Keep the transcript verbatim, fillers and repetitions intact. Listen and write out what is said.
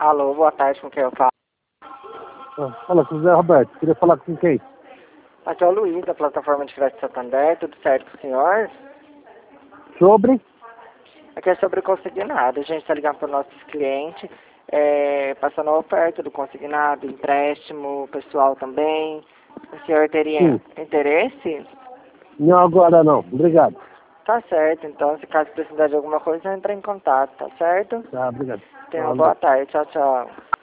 Alô, boa tarde, com quem eu falo? Ah, fala, José Roberto, queria falar com quem? Aqui é o Luiz, da plataforma de crédito Santander, tudo certo com o senhor? Sobre? Aqui é sobre o consignado, a gente está ligando para os nossos clientes, é, passando a oferta do consignado, empréstimo, pessoal também. O senhor teria Sim. interesse? Não agora não, obrigado. Tá certo, então se caso precisar de alguma coisa, entra em contato, tá certo? Tá, obrigado. Tenha uma Falou. boa tarde, tchau, tchau.